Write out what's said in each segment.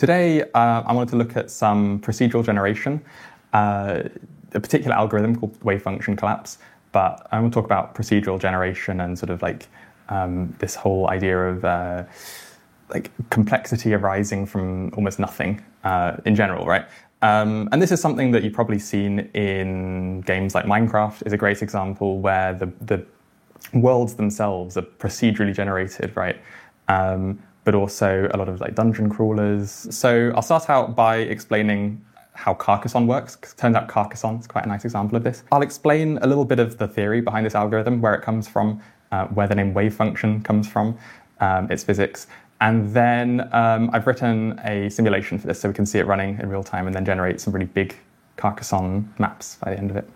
Today, I wanted to look at some procedural generation, a particular algorithm called wave function collapse, but I want to talk about procedural generation and sort of like this whole idea of like complexity arising from almost nothing in general, right? And this is something that you've probably seen in games like Minecraft is a great example where the worlds themselves are procedurally generated, right? But also a lot of like dungeon crawlers. So I'll start out by explaining how Carcassonne works, because it turns out Carcassonne is quite a nice example of this. I'll explain a little bit of the theory behind this algorithm, where it comes from, where the name wave function comes from, its physics. And then I've written a simulation for this so we can see it running in real time and then generate some really big Carcassonne maps by the end of it.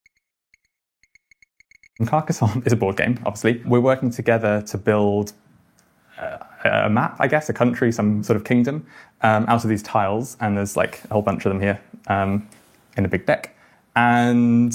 And Carcassonne is a board game, obviously. We're working together to build a map, I guess, a country, some sort of kingdom, out of these tiles. And there's like a whole bunch of them here in a big deck. And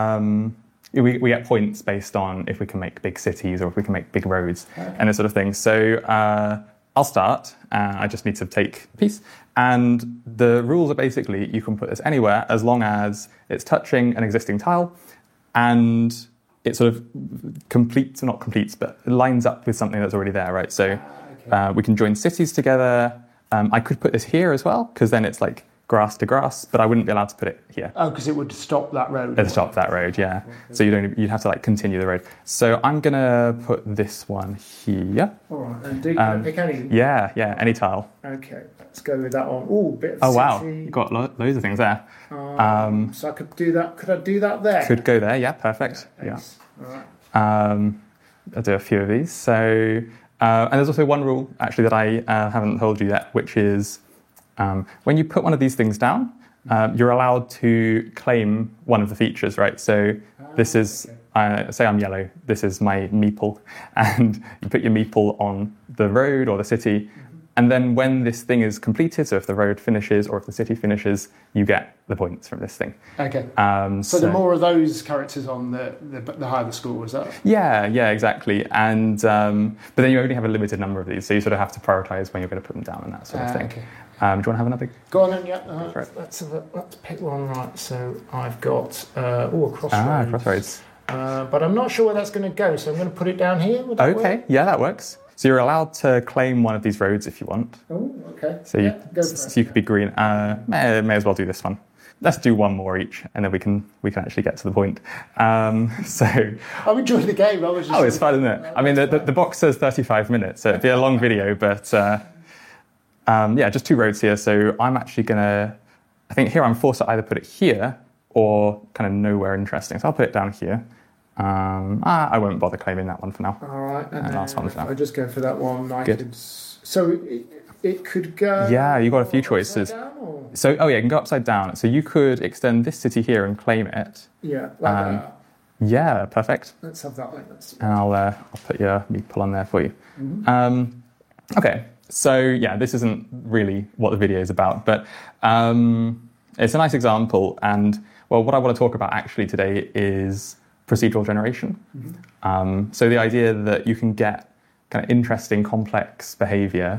we get points based on if we can make big cities or if we can make big roads and this sort of thing. So I'll start. I just need to take a piece. And the rules are basically you can put this anywhere as long as it's touching an existing tile and it sort of completes, or not completes, but it lines up with something that's already there, right? So we can join cities together. I could put this here as well, because then it's like grass to grass, but I wouldn't be allowed to put it here. Oh, because it would stop that road. It'd stop that road, yeah. Okay. So you'd have to like continue the road. So I'm gonna put this one here. All right, and do you pick any? Yeah, any tile. Okay, let's go with that one. Ooh, bit of city. Wow, you've got loads of things there. So I could do that. Could I do that there? Could go there, yeah, perfect. Yeah. All right. I'll do a few of these. So, and there's also one rule actually that I haven't told you yet, which is when you put one of these things down, you're allowed to claim one of the features, right? So this is, say I'm yellow, this is my meeple, and you put your meeple on the road or the city, and then when this thing is completed, so if the road finishes or if the city finishes, you get the points from this thing. Okay. So the more of those characters on, the higher the score, is that? Yeah, exactly. And but then you only have a limited number of these, so you sort of have to prioritize when you're going to put them down and that sort of thing. Okay. Do you want to have another? Go on then, yeah. Let's pick one. Right, so I've got a crossroads. Crossroads. But I'm not sure where that's going to go, so I'm going to put it down here. Would that work? Yeah, that works. So you're allowed to claim one of these roads if you want. Oh, okay. So you could be green. May as well do this one. Let's do one more each, and then we can actually get to the point. So I'm enjoying the game. It's fun, isn't it? I mean, the box says 35 minutes, so it'd be a long video, but just two roads here. So I'm actually gonna. I think here I'm forced to either put it here or kind of nowhere interesting. So I'll put it down here. I won't bother claiming that one for now. All right, and last one for now. I'll just go for that one. Good. So it could go. Yeah, you've got a few choices. So you can go upside down. So you could extend this city here and claim it. Yeah, like that. Yeah, perfect. Let's have that. And I'll put your meeple on there for you. Mm-hmm. Okay, so this isn't really what the video is about, but it's a nice example. And what I want to talk about actually today is procedural generation. Mm-hmm. So the idea that you can get kind of interesting, complex behavior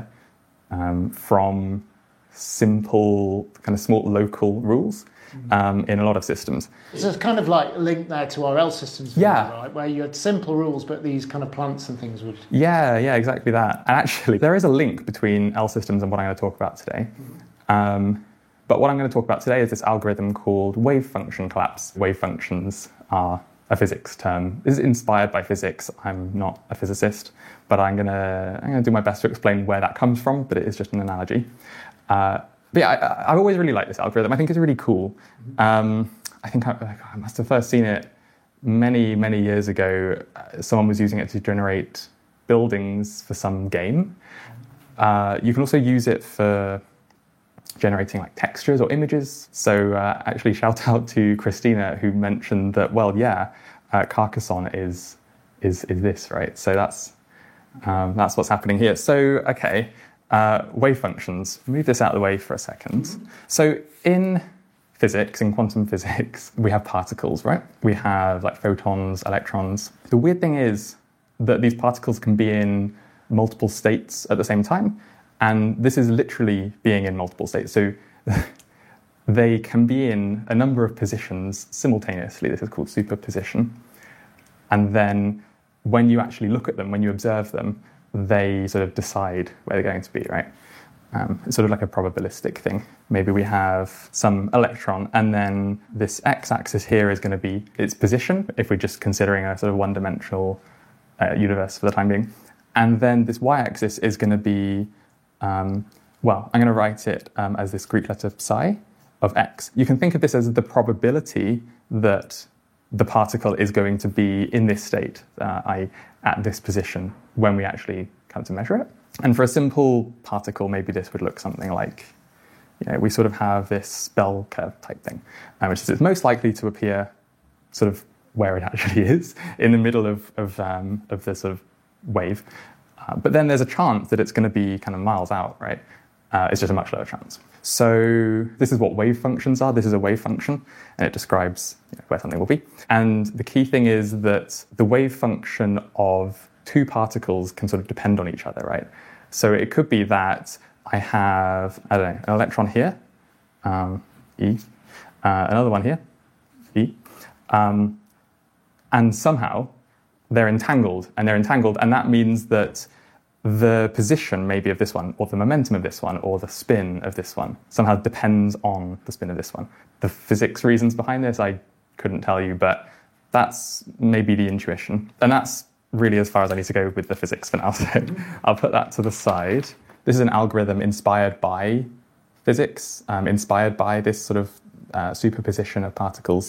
from simple, kind of small local rules in a lot of systems. So it's kind of like a link there to our L systems, right? Where you had simple rules, but these kind of plants and things would... Yeah, exactly that. And actually, there is a link between L systems and what I'm going to talk about today. But what I'm going to talk about today is this algorithm called wave function collapse. Wave functions are a physics term. This is inspired by physics. I'm not a physicist, but I'm gonna do my best to explain where that comes from, but it is just an analogy. But I've always really liked this algorithm. I think it's really cool. I think I must have first seen it many, many years ago. Someone was using it to generate buildings for some game. You can also use it for generating like textures or images. So actually shout out to Christina who mentioned that, Carcassonne is this, right? So that's what's happening here. So, wave functions. Move this out of the way for a second. Mm-hmm. So in physics, in quantum physics, we have particles, right? We have like photons, electrons. The weird thing is that these particles can be in multiple states at the same time. And this is literally being in multiple states. So they can be in a number of positions simultaneously. This is called superposition. And then when you actually look at them, when you observe them, they sort of decide where they're going to be, right? It's sort of like a probabilistic thing. Maybe we have some electron, and then this x-axis here is going to be its position, if we're just considering a sort of one-dimensional universe for the time being. And then this y-axis is going to be, well, I'm going to write it as this Greek letter psi of x. You can think of this as the probability that the particle is going to be in this state, i.e. at this position, when we actually come to measure it. And for a simple particle, maybe this would look something like, we sort of have this bell curve type thing, which is it's most likely to appear sort of where it actually is, in the middle of the sort of wave. But then there's a chance that it's going to be kind of miles out, right? It's just a much lower chance. So this is what wave functions are. This is a wave function, and it describes where something will be. And the key thing is that the wave function of two particles can sort of depend on each other, right? So it could be that I have, an electron here, E, another one here, E, and somehow they're entangled, and that means that the position maybe of this one, or the momentum of this one, or the spin of this one somehow depends on the spin of this one. The physics reasons behind this I couldn't tell you, but that's maybe the intuition. And that's really as far as I need to go with the physics for now, so I'll put that to the side. This is an algorithm inspired by physics, inspired by this sort of superposition of particles,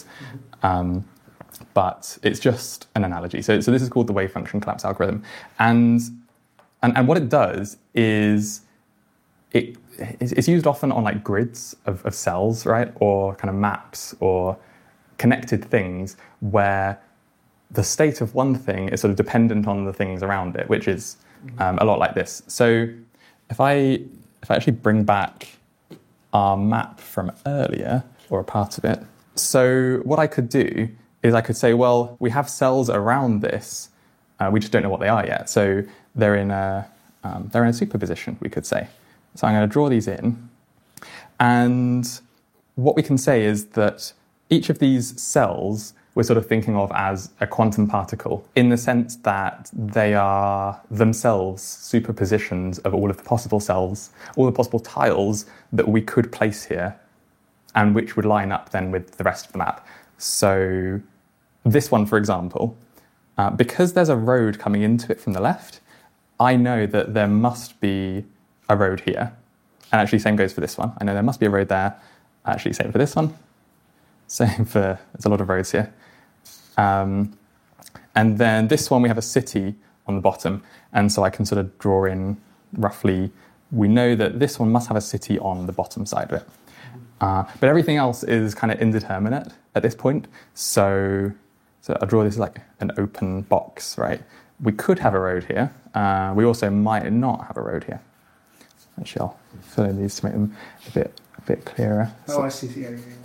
but it's just an analogy. So this is called the wave function collapse algorithm. And what it does is it's used often on like grids of cells, right? Or kind of maps or connected things where the state of one thing is sort of dependent on the things around it, which is a lot like this. So if I actually bring back our map from earlier, or a part of it, so what I could do is I could say, well, we have cells around this, we just don't know what they are yet. So they're in a superposition, we could say. So I'm going to draw these in. And what we can say is that each of these cells we're sort of thinking of as a quantum particle, in the sense that they are themselves superpositions of all of the possible cells, all the possible tiles that we could place here, and which would line up then with the rest of the map. So this one, for example, because there's a road coming into it from the left, I know that there must be a road here. And actually, same goes for this one. I know there must be a road there. Actually, same for this one. Same for, there's a lot of roads here. And then this one, we have a city on the bottom. And so I can sort of draw in roughly, we know that this one must have a city on the bottom side of it. But everything else is kind of indeterminate at this point. So I'll draw this like an open box, right? We could have a road here. We also might not have a road here. Actually, I'll fill in these to make them a bit clearer. Oh, I see.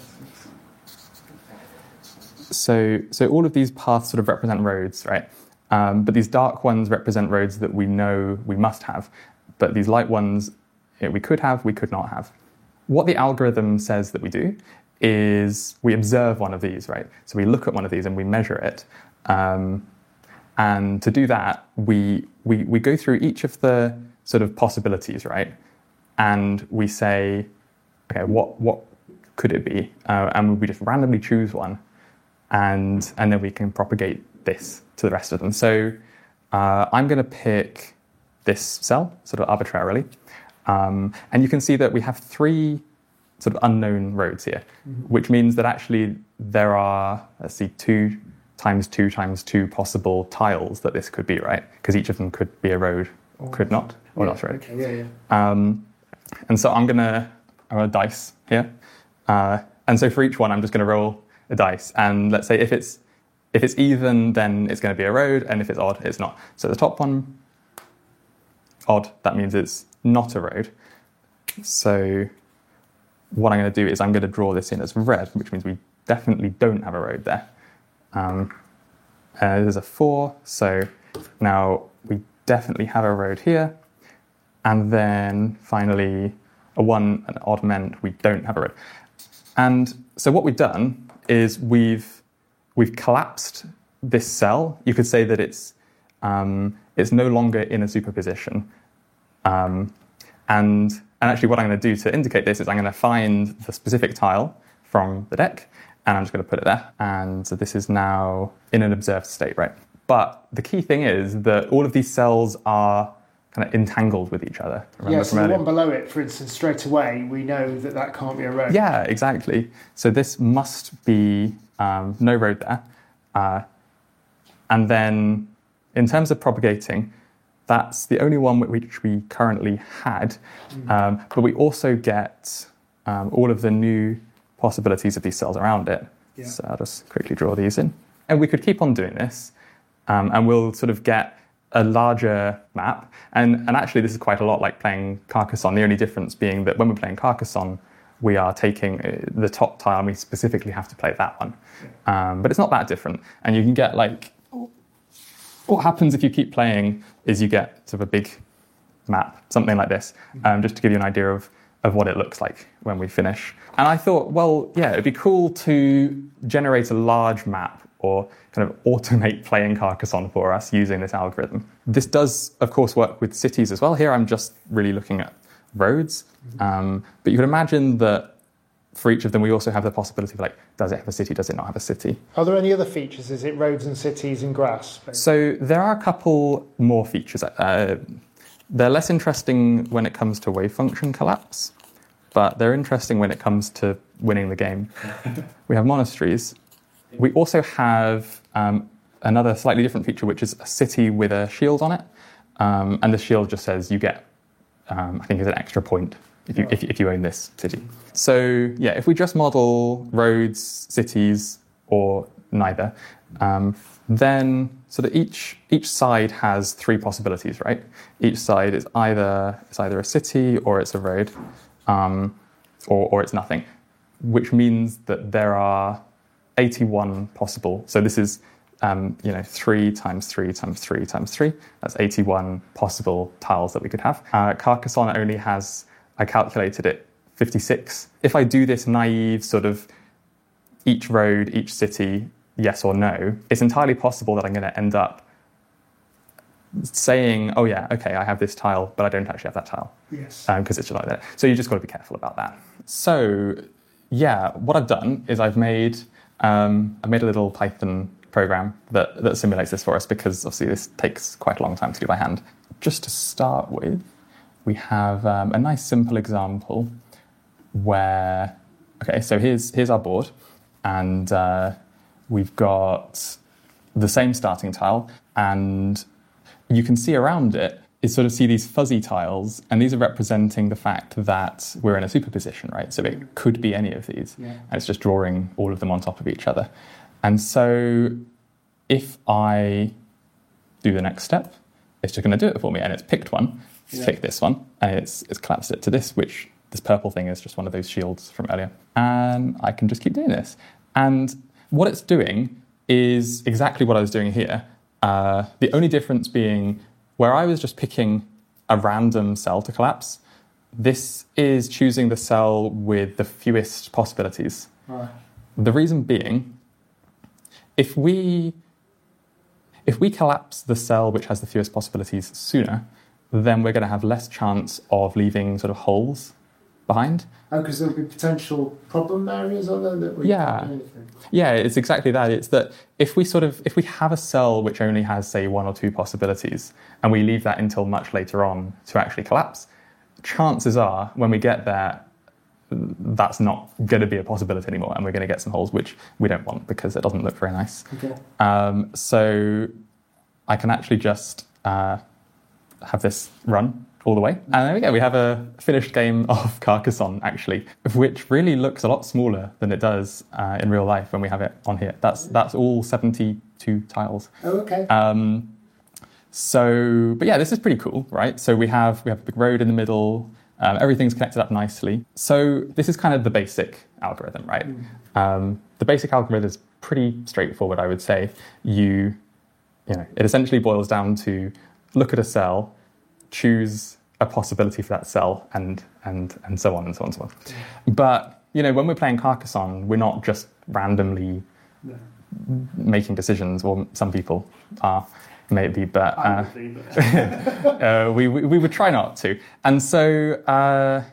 So all of these paths sort of represent roads, right? But these dark ones represent roads that we know we must have. But these light ones, we could have, we could not have. What the algorithm says that we do is we observe one of these, right? So we look at one of these and we measure it. And to do that, we go through each of the sort of possibilities, right? And we say, okay, what could it be? And we just randomly choose one. And then we can propagate this to the rest of them. So I'm going to pick this cell sort of arbitrarily. And you can see that we have three sort of unknown roads here, which means that actually there are, 2 times 2 times 2 possible tiles that this could be, right? Because each of them could be a road, or could not, or not a road. Okay, yeah. And so I'm gonna dice here. And so for each one, I'm just going to roll a dice. And let's say if it's even, then it's going to be a road, and if it's odd, it's not. So the top one, odd, that means it's not a road. So what I'm going to do is I'm going to draw this in as red, which means we definitely don't have a road there. There's a 4, so now we definitely have a road here. And then finally, a 1 and odd meant we don't have a road. And so what we've done is we've collapsed this cell. You could say that it's no longer in a superposition. And actually what I'm going to do to indicate this is I'm going to find the specific tile from the deck, and I'm just going to put it there. And so this is now in an observed state, right? But the key thing is that all of these cells are kind of entangled with each other. Remember so the one below it, for instance, straight away, we know that that can't be a road. Yeah, exactly. So this must be no road there. And then in terms of propagating, that's the only one which we currently had. But we also get all of the new possibilities of these cells around it. Yeah. So I'll just quickly draw these in. And we could keep on doing this, and we'll sort of get a larger map. And actually, this is quite a lot like playing Carcassonne, the only difference being that when we're playing Carcassonne, we are taking the top tile and we specifically have to play that one. Yeah. But it's not that different. And you can get like, what happens if you keep playing is you get sort of a big map, something like this, just to give you an idea of what it looks like when we finish. And I thought, well, yeah, it'd be cool to generate a large map or kind of automate playing Carcassonne for us using this algorithm. This does, of course, work with cities as well. Here I'm just really looking at roads. But you can imagine that for each of them, we also have the possibility of like, does it have a city, does it not have a city? Are there any other features? Is it roads and cities and grass? Basically? So there are a couple more features. They're less interesting when it comes to wave function collapse, but they're interesting when it comes to winning the game. We have monasteries. We also have another slightly different feature, which is a city with a shield on it. And the shield just says you get, I think it's an extra point if you own this city. So yeah, if we just model roads, cities, or neither, then so that each side has 3 possibilities, right? Each side is either a city or it's a road, or it's nothing, which means that there are 81 possible. So this is 3 times 3 times 3 times 3. That's 81 possible tiles that we could have. Carcassonne only has, I calculated it, 56. If I do this naive sort of each road, each city, yes or no, it's entirely possible that I'm going to end up saying, oh yeah, okay, I have this tile, but I don't actually have that tile. Yes. Because it's just like that. So you just got to be careful about that. So yeah, what I've done is I've made a little Python program that simulates this for us, because obviously this takes quite a long time to do by hand. Just to start with, we have a nice simple example where, okay, so here's our board, and we've got the same starting tile, and you can see around it is sort of see these fuzzy tiles, and these are representing the fact that we're in a superposition, right? So it could be any of these, and it's just drawing all of them on top of each other. And so if I do the next step, it's just going to do it for me, and it's picked one. It's picked this one, and it's collapsed it to this, which this purple thing is just one of those shields from earlier. And I can just keep doing this. And what it's doing is exactly what I was doing here. The only difference being where I was just picking a random cell to collapse, this is choosing the cell with the fewest possibilities. Right. The reason being, if we collapse the cell which has the fewest possibilities sooner, then we're going to have less chance of leaving sort of holes behind. Oh, because there'll be potential problem areas on there that we can't do anything. Yeah, it's exactly that. It's that if we have a cell which only has, say, 1 or 2 possibilities, and we leave that until much later on to actually collapse, chances are when we get there, that's not going to be a possibility anymore, and we're going to get some holes which we don't want because it doesn't look very nice. Okay. So I can actually just have this run all the way. And there we go, we have a finished game of Carcassonne, actually, which really looks a lot smaller than it does in real life when we have it on here. That's all 72 tiles. Oh, okay. But yeah, this is pretty cool, right? So we have a big road in the middle, everything's connected up nicely. So this is kind of the basic algorithm, right? The basic algorithm is pretty straightforward, I would say. It essentially boils down to look at a cell, choose a possibility for that cell, and so on and so on and so on. But, when we're playing Carcassonne, we're not just randomly making decisions, or some people are, maybe, but we would try not to. And so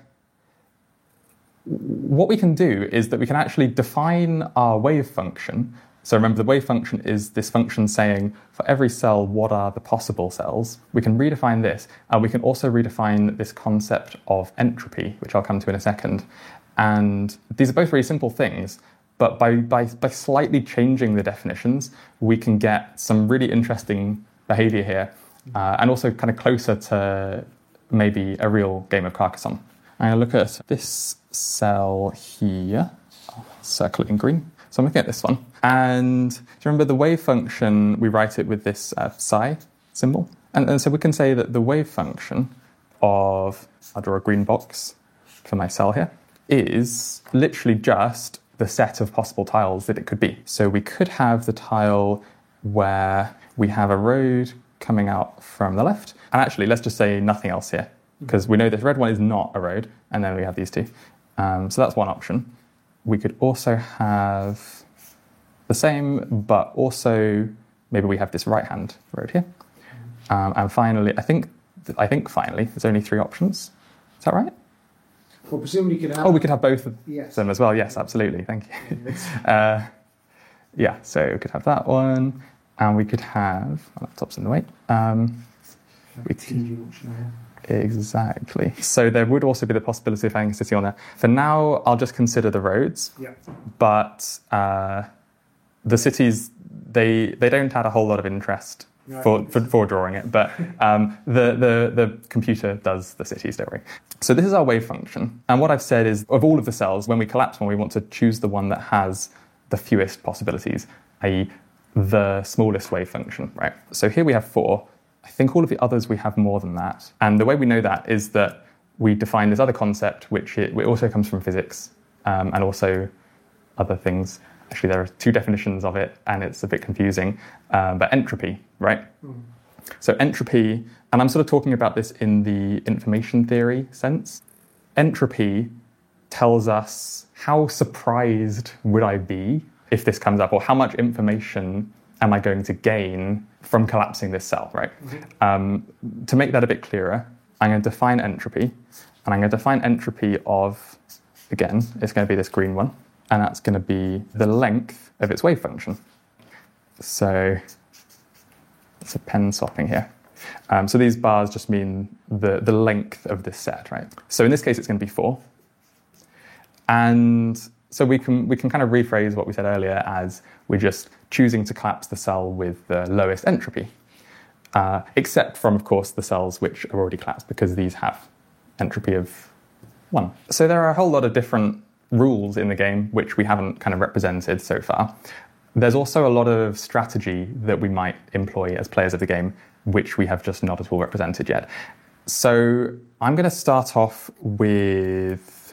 what we can do is that we can actually define our wave function. So remember, the wave function is this function saying, for every cell, what are the possible cells? We can redefine this. We can also redefine this concept of entropy, which I'll come to in a second. And these are both very simple things, but by slightly changing the definitions, we can get some really interesting behavior here, and also kind of closer to maybe a real game of Carcassonne. I'm going to look at this cell here. I'll circle it in green. So I'm looking at this one. And do you remember the wave function, we write it with this psi symbol? And so we can say that the wave function of, I'll draw a green box for my cell here, is literally just the set of possible tiles that it could be. So we could have the tile where we have a road coming out from the left. And actually, let's just say nothing else here, because we know this red one is not a road, and then we have these two. So that's one option. We could also have the same, but also maybe we have this right-hand road here. And finally, I think finally, there's only 3 options. Is that right? Well, presumably you could have... Oh, we could have both of them as well. Yes, absolutely. Thank you. So we could have that one, and we could have... My laptop's in the way. Exactly. So there would also be the possibility of having a city on there. For now, I'll just consider the roads. Yeah. But the cities, they don't add a whole lot of interest for drawing it. But the computer does the cities, don't worry. So this is our wave function. And what I've said is, of all of the cells, when we collapse one, we want to choose the one that has the fewest possibilities, i.e. the smallest wave function, right? So here we have 4. I think all of the others we have more than that. And the way we know that is that we define this other concept, which it also comes from physics, and also other things. Actually, there are 2 definitions of it, and it's a bit confusing. But entropy, right? Mm. So entropy, and I'm sort of talking about this in the information theory sense. Entropy tells us how surprised would I be if this comes up, or how much information am I going to gain from collapsing this cell, right? Mm-hmm. To make that a bit clearer, I'm going to define entropy, and I'm going to define entropy of, again, it's going to be this green one, and that's going to be the length of its wave function. So it's a pen swapping here. So these bars just mean the length of this set, right? So in this case, it's going to be 4. And so we can kind of rephrase what we said earlier as we're just choosing to collapse the cell with the lowest entropy, except from, of course, the cells which are already collapsed, because these have entropy of 1. So there are a whole lot of different rules in the game which we haven't kind of represented so far. There's also a lot of strategy that we might employ as players of the game, which we have just not at all represented yet. So I'm going to start off with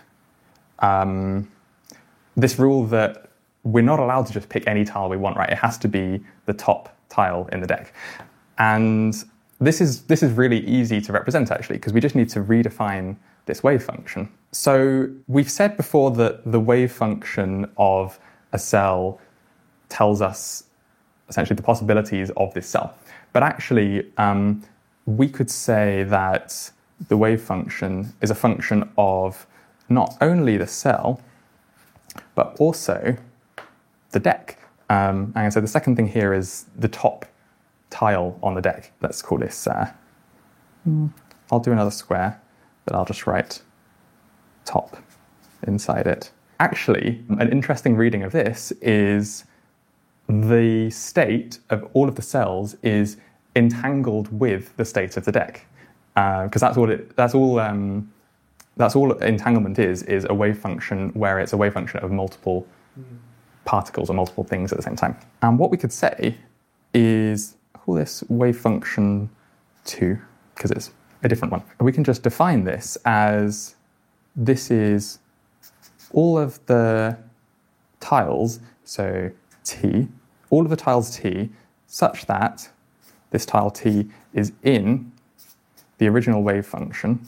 this rule that we're not allowed to just pick any tile we want, right? It has to be the top tile in the deck. And this is really easy to represent, actually, because we just need to redefine this wave function. So we've said before that the wave function of a cell tells us essentially the possibilities of this cell. But actually, we could say that the wave function is a function of not only the cell, but also the deck. And so the second thing here is the top tile on the deck. Let's call this, I'll do another square, but I'll just write top inside it. Actually, an interesting reading of this is the state of all of the cells is entangled with the state of the deck. Because that's all entanglement is a wave function where it's a wave function of multiple particles or multiple things at the same time. And what we could say is, call this wave function 2, because it's a different one. We can just define this as this is all of the tiles, so T, all of the tiles T, such that this tile T is in the original wave function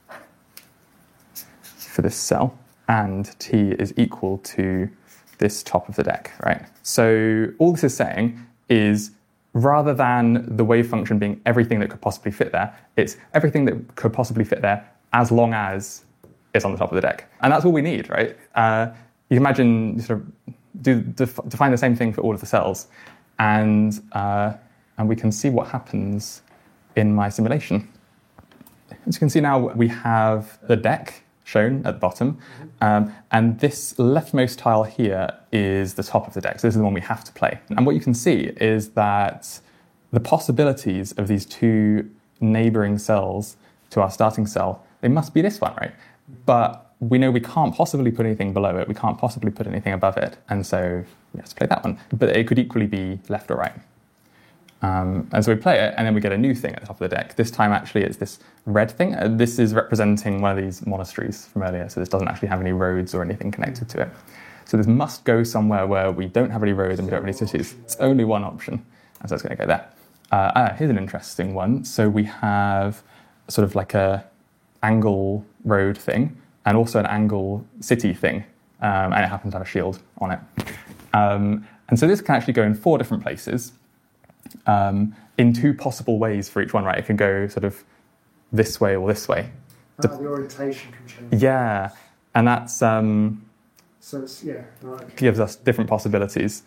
for this cell, and t is equal to this top of the deck, right? So all this is saying is, rather than the wave function being everything that could possibly fit there, it's everything that could possibly fit there as long as it's on the top of the deck. And that's all we need, right? You can imagine you sort of define the same thing for all of the cells, and we can see what happens in my simulation. As you can see now, we have the deck shown at the bottom, and this leftmost tile here is the top of the deck. So this is the one we have to play. And what you can see is that the possibilities of these two neighboring cells to our starting cell, they must be this one, right? But we know we can't possibly put anything below it. We can't possibly put anything above it. And so we have to play that one. But it could equally be left or right. And so we play it, and then we get a new thing at the top of the deck. This time, actually, it's this red thing. This is representing one of these monasteries from earlier, so this doesn't actually have any roads or anything connected to it. So this must go somewhere where we don't have any roads and we don't have any cities. It's only one option, and so it's going to go there. Here's an interesting one. So we have sort of like a angle road thing, and also an angle city thing, and it happens to have a shield on it. And so this can actually go in 4 different places. In 2 possible ways for each one, right? It can go sort of this way or this way. The orientation can change. Yeah, and that's so it's right. gives us different possibilities.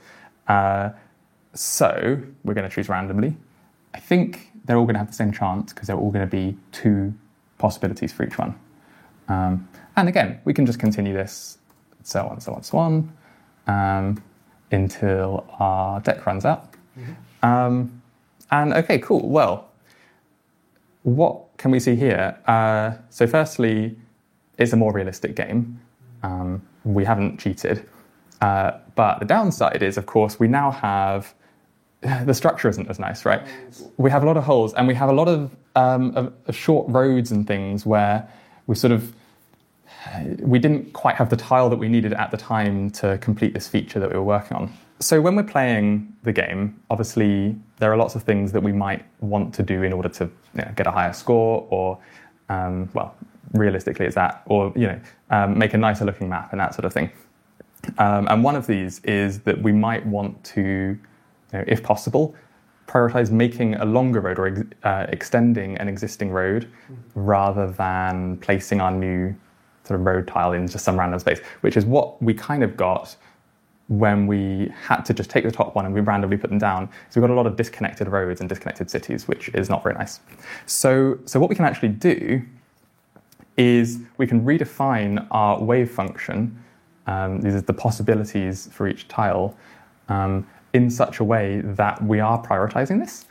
So we're going to choose randomly. I think they're all going to have the same chance because they're all going to be 2 possibilities for each one. And again, we can just continue this, so on, until our deck runs out. Mm-hmm. And okay, cool. Well, what can we see here? So firstly, it's a more realistic game. We haven't cheated. But the downside is, of course, we now have... The structure isn't as nice, right? We have a lot of holes, and we have a lot of short roads and things where we didn't quite have the tile that we needed at the time to complete this feature that we were working on. So when we're playing the game, obviously there are lots of things that we might want to do in order to get a higher score, or realistically it's that, or make a nicer looking map and that sort of thing. And one of these is that we might want to, if possible, prioritize making a longer road, or extending an existing road, rather than placing our new sort of road tile in just some random space, which is what we kind of got when we had to just take the top one and we randomly put them down. So we've got a lot of disconnected roads and disconnected cities, which is not very nice. So what we can actually do is we can redefine our wave function, these are the possibilities for each tile, in such a way that we are prioritizing this.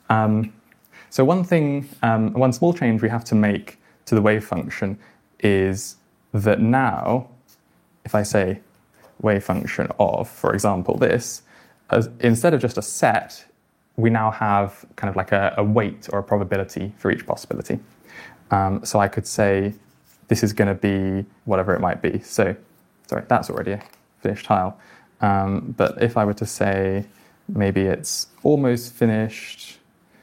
So one small change we have to make to the wave function is that now, if I say wave function of, for example, this, instead of just a set, we now have kind of like a weight or a probability for each possibility. So I could say this is going to be whatever it might be. So, sorry, that's already a finished tile. But if I were to say maybe it's almost finished,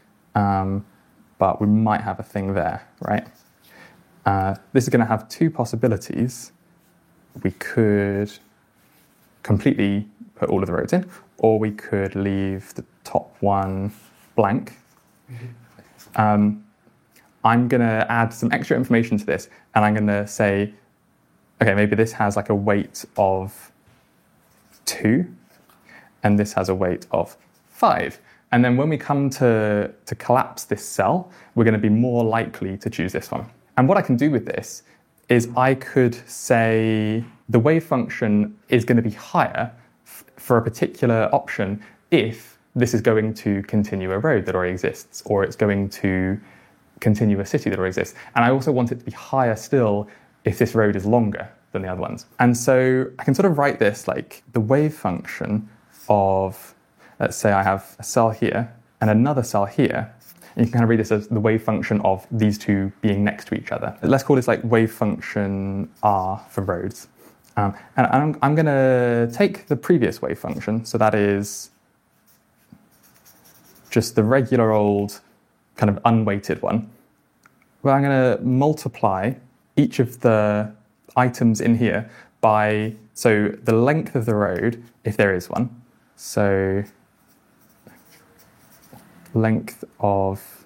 but we might have a thing there, right? This is going to have 2 possibilities. We could completely put all of the roads in, or we could leave the top one blank. I'm going to add some extra information to this, and I'm going to say, okay, maybe this has like a weight of 2, and this has a weight of 5. And then when we come to collapse this cell, we're going to be more likely to choose this one. And what I can do with this is I could say the wave function is going to be higher for a particular option if this is going to continue a road that already exists, or it's going to continue a city that already exists. And I also want it to be higher still if this road is longer than the other ones. And so I can sort of write this like the wave function of, let's say I have a cell here and another cell here. And you can kind of read this as the wave function of these 2 being next to each other. Let's call this like wave function R for roads. And I'm going to take the previous wave function, so that is just the regular old kind of unweighted one. Well, I'm going to multiply each of the items in here by, so the length of the road, if there is one. So length of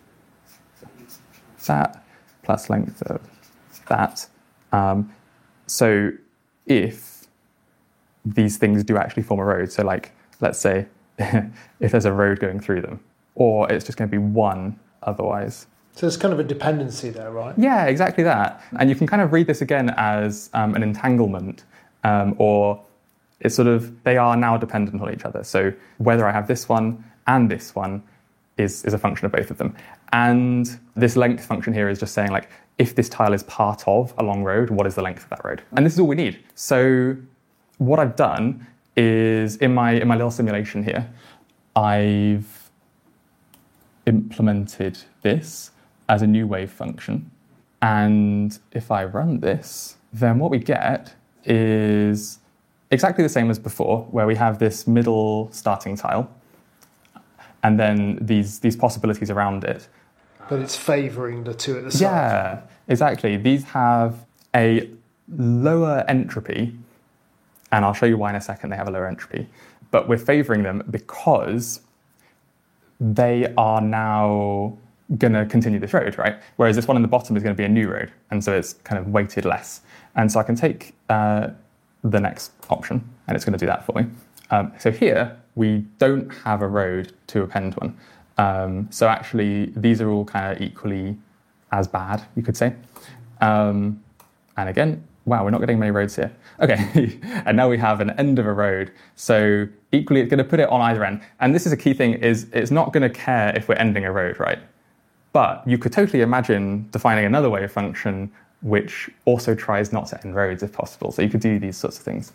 that plus length of that. So if these things do actually form a road, so like, let's say if there's a road going through them, or it's just going to be one otherwise. So there's kind of a dependency there, right? Yeah, exactly that. And you can kind of read this again as an entanglement, or it's sort of, they are now dependent on each other. So whether I have this one and this one is a function of both of them. And this length function here is just saying, like, if this tile is part of a long road, what is the length of that road? And this is all we need. So what I've done is in my little simulation here, I've implemented this as a new wave function. And if I run this, then what we get is exactly the same as before, where we have this middle starting tile, and then these possibilities around it. But it's favouring the two at the side. Yeah, exactly. These have a lower entropy, and I'll show you why in a second they have a lower entropy. But we're favouring them because they are now going to continue this road, right? Whereas this one in the bottom is going to be a new road, and so it's kind of weighted less. And so I can take the next option, and it's going to do that for me. So here, we don't have a road to append one. So actually, these are all kind of equally as bad, you could say. And again, wow, we're not getting many roads here. Okay, and now we have an end of a road. So equally, it's going to put it on either end. And this is a key thing, is it's not going to care if we're ending a road, right? But you could totally imagine defining another wave function which also tries not to end roads if possible. So you could do these sorts of things.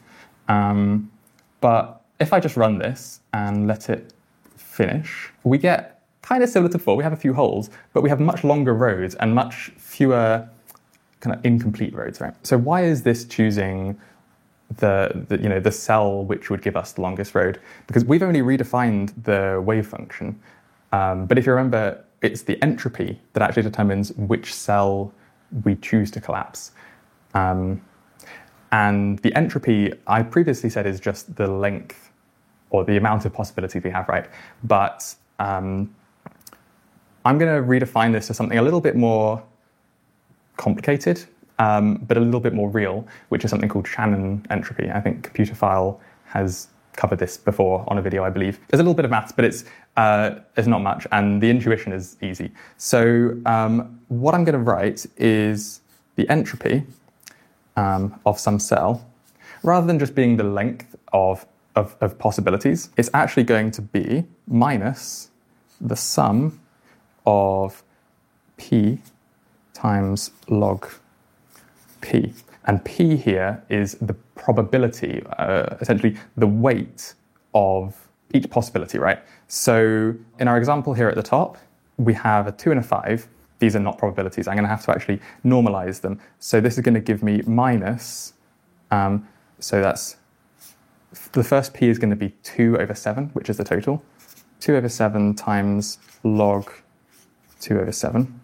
But if I just run this and let it finish, we get kind of similar to before. We have a few holes, but we have much longer roads and much fewer kind of incomplete roads, right? So why is this choosing the cell which would give us the longest road? Because we've only redefined the wave function. But if you remember, it's the entropy that actually determines which cell we choose to collapse. And the entropy, I previously said, is just the length or the amount of possibilities we have, right? But I'm going to redefine this to something a little bit more complicated, but a little bit more real, which is something called Shannon entropy. I think Computerphile has covered this before on a video, I believe. There's a little bit of maths, but it's not much, and the intuition is easy. So what I'm going to write is the entropy of some cell, rather than just being the length of possibilities, it's actually going to be minus the sum of p times log p. And p here is the probability, essentially the weight of each possibility, right? So in our example here at the top, we have a 2 and a 5. These are not probabilities. I'm going to have to actually normalize them. So this is going to give me minus, so that's, the first p is going to be 2 over 7, which is the total. 2 over 7 times log 2 over 7,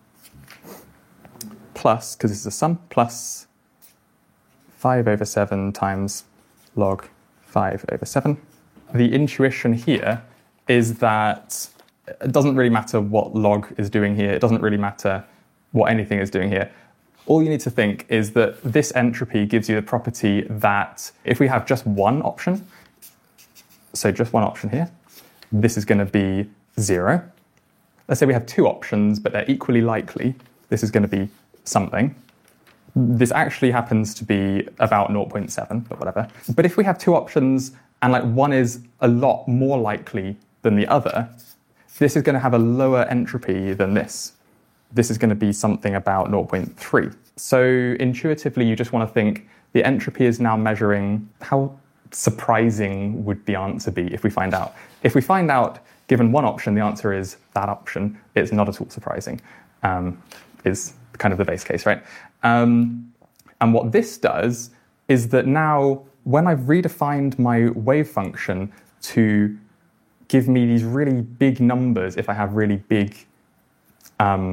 plus, because this is a sum, plus 5 over 7 times log 5 over 7. The intuition here is that it doesn't really matter what log is doing here. It doesn't really matter what anything is doing here. All you need to think is that this entropy gives you the property that if we have just one option, so just one option here, this is going to be 0. Let's say we have two options, but they're equally likely. This is going to be something. This actually happens to be about 0.7, but whatever. But if we have two options and like one is a lot more likely than the other, this is going to have a lower entropy than this. This is going to be something about 0.3. So intuitively, you just want to think the entropy is now measuring how surprising would the answer be if we find out. If we find out, given one option, the answer is that option, it's not at all surprising, is kind of the base case, right? And what this does is that now, when I've redefined my wave function to give me these really big numbers, if I have really big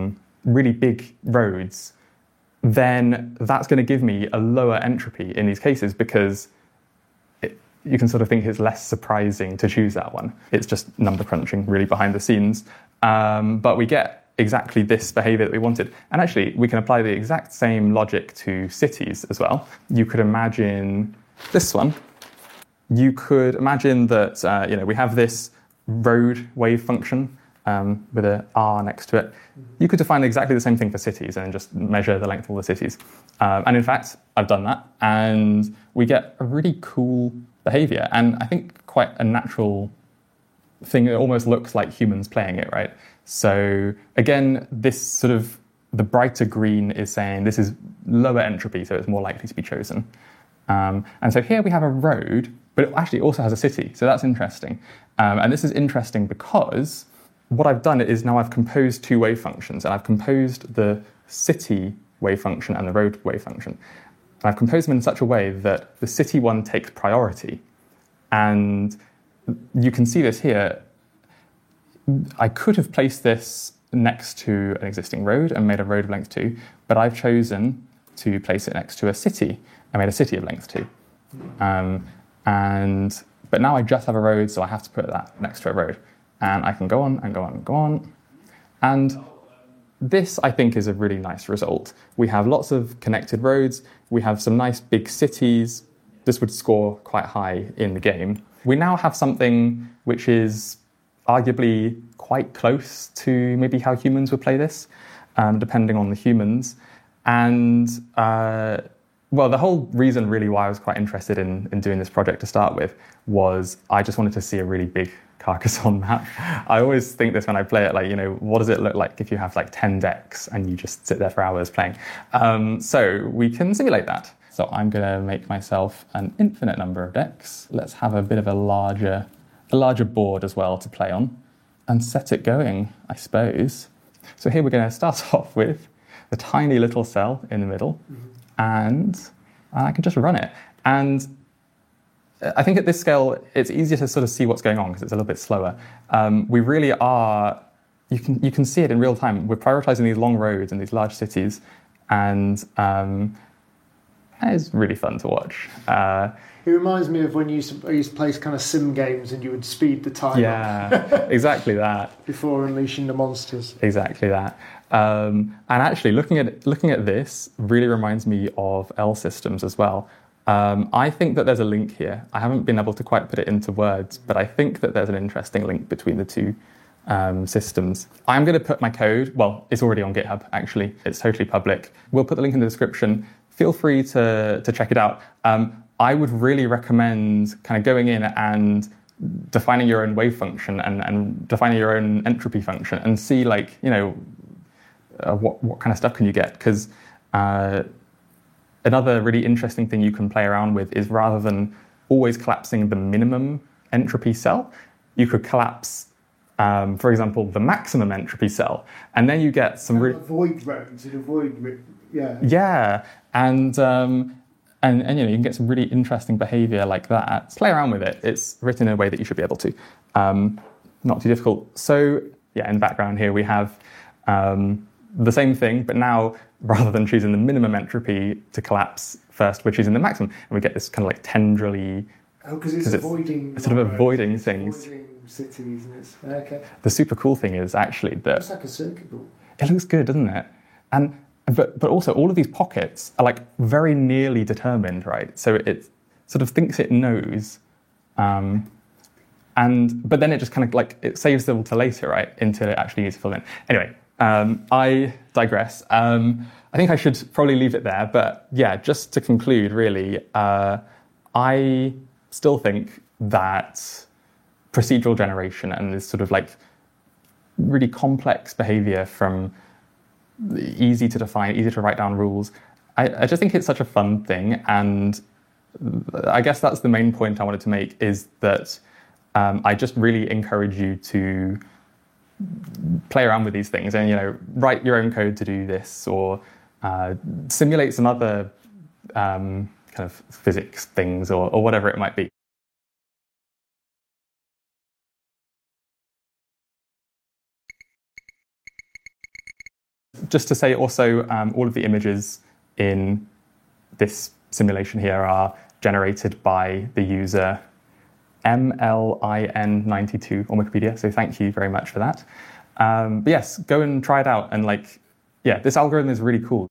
really big roads, then that's going to give me a lower entropy in these cases because you can sort of think it's less surprising to choose that one. It's just number crunching really behind the scenes. But we get exactly this behavior that we wanted. And actually, we can apply the exact same logic to cities as well. You could imagine this one. You could imagine that we have this road wave function with an R next to it. You could define exactly the same thing for cities and just measure the length of all the cities. And in fact, I've done that. And we get a really cool behavior. And I think quite a natural thing. It almost looks like humans playing it, right? So again, this sort of, the brighter green is saying this is lower entropy, so it's more likely to be chosen. And so here we have a road, but it actually also has a city. So that's interesting. And this is interesting because what I've done is now I've composed two wave functions, and I've composed the city wave function and the road wave function. And I've composed them in such a way that the city one takes priority. And you can see this here. I could have placed this next to an existing road and made a road of length 2, but I've chosen to place it next to a city and made a city of length 2. But now I just have a road, so I have to put that next to a road. And I can go on and go on and go on. And this, I think, is a really nice result. We have lots of connected roads. We have some nice big cities. This would score quite high in the game. We now have something which is arguably quite close to maybe how humans would play this, depending on the humans. And, the whole reason really why I was quite interested in doing this project to start with was I just wanted to see a really big Carcassonne map. I always think this when I play it, what does it look like if you have 10 decks and you just sit there for hours playing? So we can simulate that. So I'm going to make myself an infinite number of decks. Let's have a bit of a larger board as well to play on and set it going, I suppose. So here we're going to start off with the tiny little cell in the middle, and I can just run it. And I think at this scale, it's easier to sort of see what's going on because it's a little bit slower. We really are, you can see it in real time. We're prioritizing these long roads and these large cities, and it's really fun to watch. It reminds me of when I used to play kind of sim games and you would speed the time up. Exactly that. Before unleashing the monsters. Exactly that. And actually, looking at this really reminds me of L systems as well. I think that there's a link here. I haven't been able to quite put it into words, but I think that there's an interesting link between the two systems. I'm going to put my code, well, it's already on GitHub, actually. It's totally public. We'll put the link in the description. Feel free to check it out. I would really recommend kind of going in and defining your own wave function and defining your own entropy function and see what kind of stuff can you get. Because another really interesting thing you can play around with is rather than always collapsing the minimum entropy cell, you could collapse, for example, the maximum entropy cell. And then you get some... avoid roads and avoid... Yeah. Yeah. And you can get some really interesting behavior like that. Play around with it. It's written in a way that you should be able to. Not too difficult. So yeah, in the background here we have the same thing, but now rather than choosing the minimum entropy to collapse first, we're choosing the maximum, and we get this kind of tendrily. Oh, because it's avoiding. It's sort of avoiding things. Avoiding cities, and it's okay. The super cool thing is actually that it's like a circuit board. It looks good, doesn't it? But also all of these pockets are very nearly determined, right? So it sort of thinks it knows, but then it just kind of it saves them to later, right? Until it actually needs to fill in. Anyway, I digress. I think I should probably leave it there. But yeah, just to conclude, really, I still think that procedural generation and this sort of really complex behavior from easy to define, easy to write down rules. I just think it's such a fun thing, and I guess that's the main point I wanted to make, is that I just really encourage you to play around with these things and write your own code to do this, or simulate some other kind of physics things, or whatever it might be. just to say also, all of the images in this simulation here are generated by the user MLIN92 on Wikipedia, so thank you very much for that. But yes, go and try it out, and this algorithm is really cool.